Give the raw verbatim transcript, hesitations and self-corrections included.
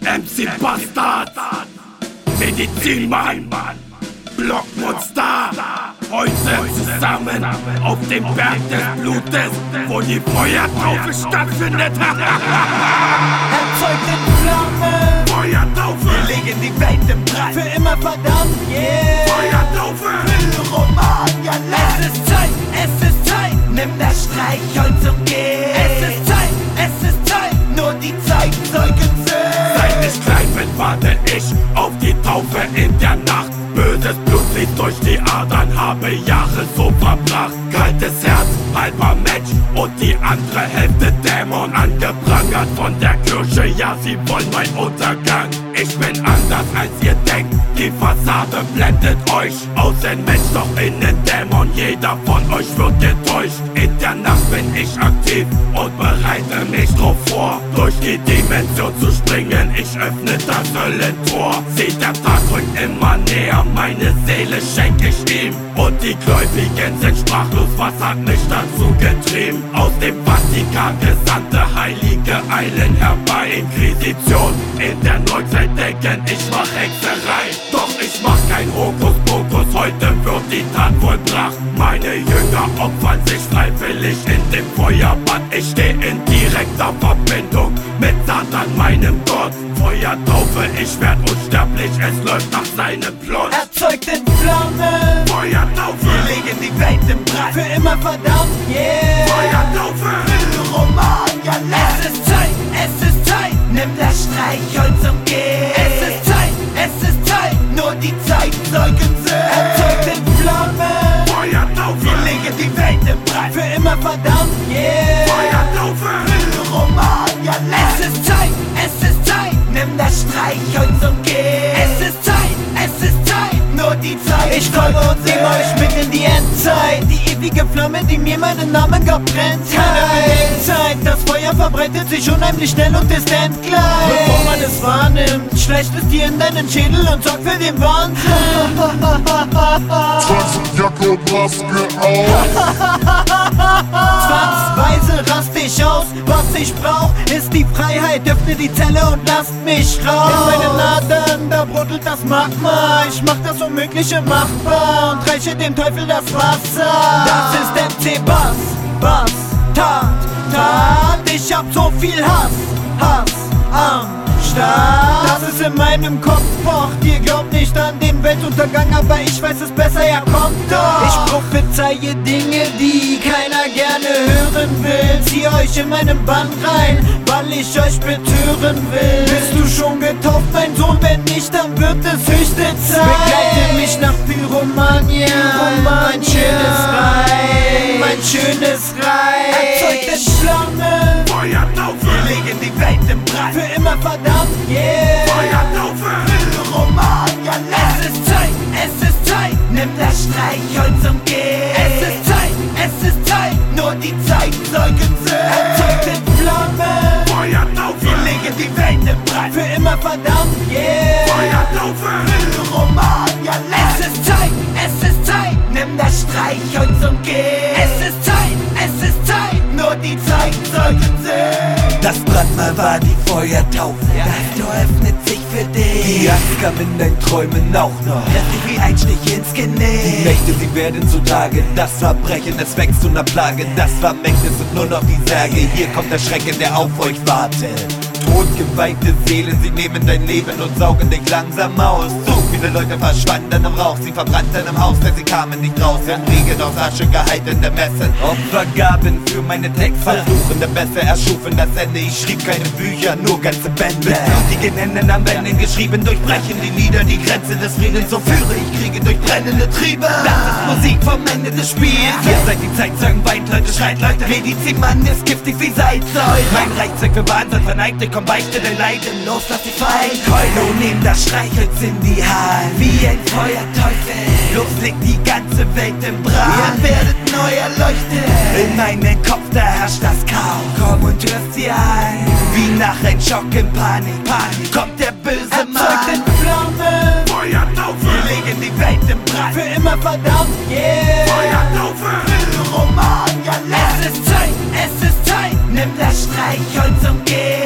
M C Bastard, Medizinmann, Blockmonster. Heute zusammen auf dem Berg des Blutes, wo die Feuertaufe stattfindet. Erzeugt in Flammen, Feuertaufe. wir legen die Welt im Brand, für immer verdammt, yeah. Feuertaufe. Pyromania, es ist Zeit, es ist Zeit, nimm das Streichholz und geh. Es ist Zeit, es ist Zeit, nur die Zeitzeugen sind. Seit ich klein bin, warte ich auf die Taufe in der Nacht. Böses Blut fließt durch die Adern, habe Jahre so verbracht. Kaltes Herz, halber Mensch und die andere Hälfte Dämon. Angeprangert von der Kirche, ja sie wollen mein Untergang. Ich bin anders als ihr denkt, die Fassade blendet euch. Außen Mensch, doch innen Dämon, jeder von euch wird getäuscht. In der Nacht bin ich aktiv und bereite mich drauf vor, durch die Dimension zu springen, ich öffne das Höllentor. Sieht der Tag rückt immer näher, meine Seele schenk ich ihm. Und die Gläubigen sind sprachlos, was hat mich dazu getrieben? Aus dem Vatikan gesandte Heilige eilen herbei. Inquisition in der Neuzeit denken, ich mach Hexerei. Doch ich mach kein Hokuspokus, heute wird die Tat vollbracht. Meine Jünger opfern sich freiwillig in dem Feuerbad. Ich steh in direkter Verbindung mit Satan, meinem Gott. Feuertaufe, ich werd unsterblich, es läuft nach seinem Plot. Erzeugt in Flammen, Feuertaufe. wir legen die Welt im Brand, für immer verdammt, yeah. Feuertaufe. Pyromania, es ist Zeit, es ist Zeit, nimm das Streichholz und geh. Es ist Zeit, es ist Zeit, nur die Zeitzeugen sind. Erzeugt in Flammen, Feuertaufe. wir legen die Welt im Brand, für immer verdammt, yeah. Feuertaufe. Pyromania, es ist Zeit, es ist Zeit, nimm das Streichholz und geh. Es ist Zeit, es ist Zeit, nur die Zeit. Ich folge und nehme euch mit in die Endzeit. Die ewige Flamme, die mir meinen Namen gab, brennt. Keine Zeit, das Feuer verbreitet sich unheimlich schnell und ist endgleich. Bevor man es wahrnimmt, schleicht es dir in deinen Schädel und sorgt für den Wahnsinn. Jacke und Maske auf. Zwangsweise rast ich aus, was ich brauch, ist die Freiheit. Öffne die Zelle und lasst mich raus. In meinen Adern, da brodelt das Magma. Ich mach das Unmögliche machbar und reiche dem Teufel das Wasser. Das ist M C Bass, Bass, Tat, Tat. Ich hab so viel Hass, Hass am Start. Das ist in meinem Kopf, boah, ihr glaubt nicht an den Weltuntergang, aber ich weiß es besser, ja kommt doch. Ich prophezeie Dinge, die keiner gerne hören will. Zieh euch in meinen Bann rein, weil ich euch betören will. Bist du schon getauft, mein Sohn? Wenn nicht, dann wird es höchste Zeit. Begleite mich nach Pyromania, Pyromania. Mein schönes Reich, mein schönes Reich. Erzeugt in Flammen, Feuertaufe. wir legen die Welt im Brand, für immer verdammt, yeah. Feuertaufe. Pyromania, es ist Zeit, es ist Zeit, nimm das Streichholz und geh. Es ist Zeit, es ist Zeit, nur die Zeitzeugen sind. Erzeugt in Flammen, Feuertaufe. wir legen die Welt im Brand, für immer verdammt, yeah. Feuertaufe. Pyromania, es ist Zeit, es ist Zeit, nimm das Streichholz und geh. Es ist Zeit, es ist Zeit, nur die Zeitzeugen sind. Das Brandmal war die Feuertaufe, das Tor öffnet sich für dich. Die Angst kam in deinen Träumen auch noch, das dich wie ein Stich ins Genick. Die Nächte, sie werden zutage, das Verbrechen, es wächst zu einer Plage. Das Vermächtnis sind nur noch die Särge, hier kommt der Schrecken, der auf euch wartet. Totgeweihte Seelen, sie nehmen dein Leben und saugen dich langsam aus. So viele Leute verschwanden im Rauch, sie verbrannten im Haus, denn sie kamen nicht raus. Ein Regen aus Asche gehaltene Messen, Opfergaben für meine Texte. Verfluchende Bässe erschufen das Ende, ich schrieb keine Bücher, nur ganze Bände. Mit blutigen Händen am Wänden geschrieben, durchbrechen die Lieder die Grenze des Friedens. So führe ich Kriege durch brennende Triebe. Das ist Musik vom Ende des Spiels. Ihr seid die Zeitzeugen, weint Leute, schreit Leute. Medizinmann ist giftig wie Salzsäure. Mein Reichzeug für Wahnsinn verneigte, komm beichte dein Leiden, los lass dich fallen. Keule, nehm das Streichholz in die Hand, wie ein Feuerteufel. Los legt die ganze Welt im Brand. Ihr werdet neu erleuchtet. In meinem Kopf, da herrscht das Chaos. Komm und hörst sie an, wie nach ein Schock in Panik. Panik, kommt der böse Mann. Erzeugt in Flammen, Feuertaufe. wir legen die Welt im Brand, für immer verdammt, yeah. Feuertaufe. Pyromania, es ist Zeit, es ist Zeit, nimm das Streichholz und geh.